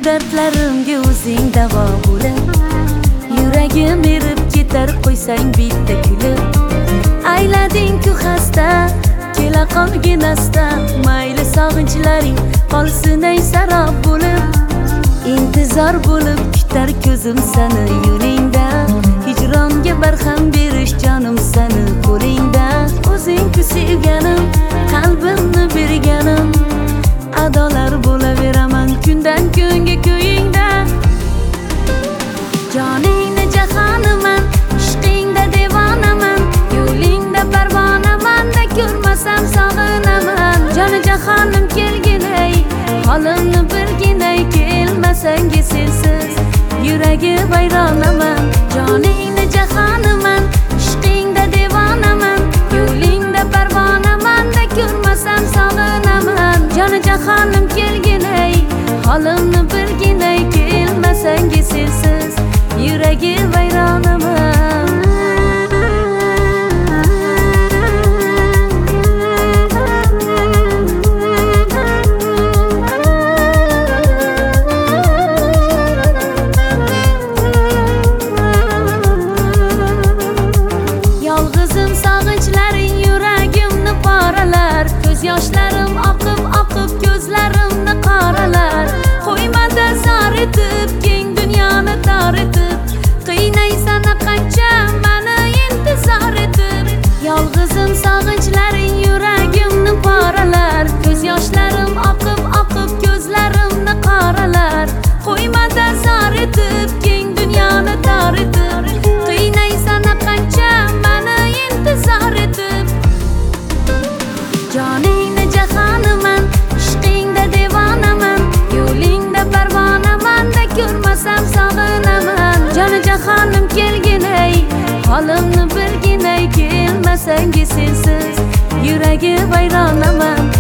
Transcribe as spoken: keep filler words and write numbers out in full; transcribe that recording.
dardlarimga o'zing davo bo'lib, yuragim erib ketar qo'ysang bitta kulib. Aylading-ku xasta, kela qolgin asta, mayli sog'inchlaring qolsin ay sarob bo'lib. Intizor bo'lib kutar ko'zim seni yo'lingda, hijronga barham berish jonim seni qo'lingda. O'zing-ku sevganim, qalbimni berganim, adolar bo'laveraman kundan kunga ko'yingda. Joningni jahonaman, ishqingda devonaman, yo'lingda parvonaman, da ko'rmasam sog'inaman. Joni jahonim kelgin ey, holimni bilgin ey, kelmasang sensiz yuragi vayronaman. Joningni jahonaman, ishqingda devonaman, yo'lingda parvonaman, da ko'rmasam sog'inaman. Joni jahonim kelgin ey, holimni bilgin ey, kelmasang sensiz yuragi vayronaman. Yolg'izim sog'inchlaring yuragimni poralar, ko'z yoshlarim oqib oqib ko'zlarimni qoralar. Qo'ymada zor etib, keng dunyoni tor etib, qiynaysan qancha meni intizor etib. Yolg'izim sog'inchlaring yuragimni poralar, ko'z yoshlarim oqib oqib ko'zlarimni qoralar. Qo'ymada zor etib, keng dunyoni tor etib, qiynaysan qancha meni intizor etib. Joningni jahonaman, ishqingda devonaman, yo'lingda parvonaman, da ko'rmasam sog'inaman. Joni jahonim kelgin ey, holimni bilgin ey, kelmasang sensiz yuragi vayronaman.